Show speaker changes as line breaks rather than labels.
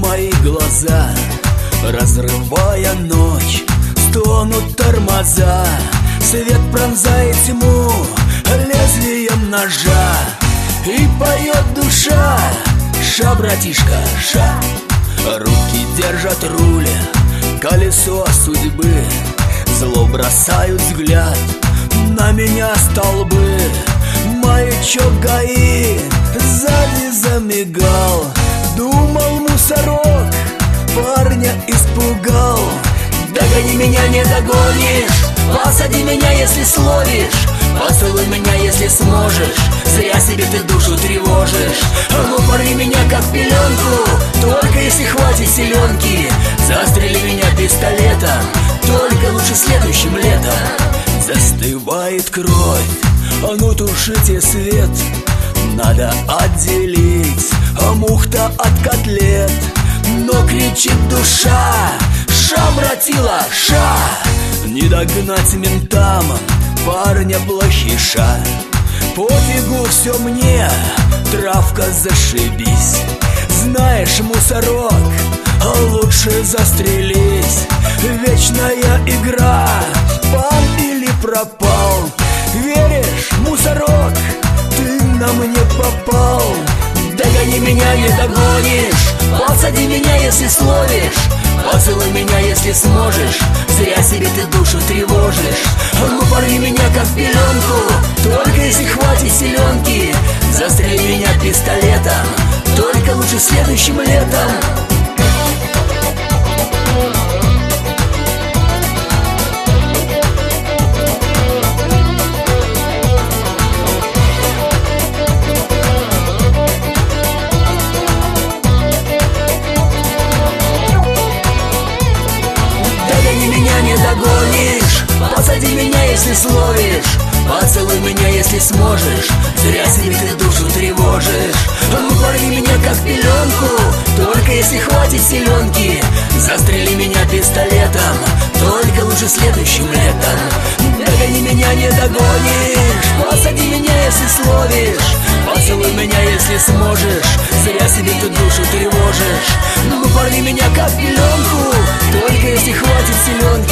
мои глаза, разрывая ночь, стонут тормоза. Свет пронзает тьму лезвием ножа, и поет душа: ша, братишка, ша. Руки держат руль, колесо судьбы, зло бросают взгляд на меня столбы. Маячок ГАИ сзади замигал, думал мусорок, парня испугал. Догони меня, не догонишь, посади меня, если словишь, поцелуй меня, если сможешь, зря себе ты душу тревожишь. Ну порви меня, как пеленку, только если хватит силенки. Застрели меня пистолетом, только лучше следующим летом. Застывает кровь, а ну тушите свет, надо отделить мух-то от котлет. Но кричит душа: ша, братила, ша. Не догнать ментам парня плохиша. Пофигу все мне, травка, зашибись. Знаешь, мусорок, лучше застрелись. Вечная игра, пал или пропал. Веришь, мусорок, ты на мне попал. Догони меня, не догонишь, посади меня, если словишь, поцелуй меня, если сможешь, зря себе ты душу тревожишь. Ну порви меня, как пеленку, только если хватит силенки. Застрели меня пистолетом, только лучше следующим летом. Посади меня, если словишь, поцелуй меня, если сможешь, зря себе ты душу тревожишь. Ну порви меня, как пеленку, только если хватит силенки. Застрели меня пистолетом, только лучше следующим летом. Догони меня, не догонишь, посади меня, если словишь, поцелуй меня, если сможешь, зря себе ты душу тревожишь. Ну порви меня, как пеленку, только если хватит силенки.